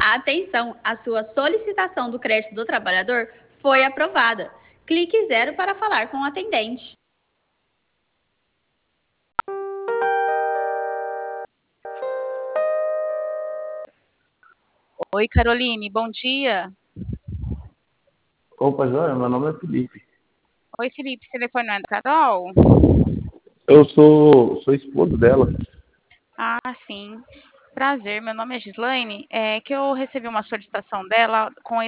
Atenção, a sua solicitação do crédito do trabalhador foi aprovada. Clique 0 para falar com o atendente. Oi, Caroline, bom dia. Opa, Joia, meu nome é Felipe. Oi, Felipe, esse telefone não é da Carol? Eu sou esposo dela. Ah, sim. Prazer, meu nome é Gislaine. É que eu recebi uma solicitação dela com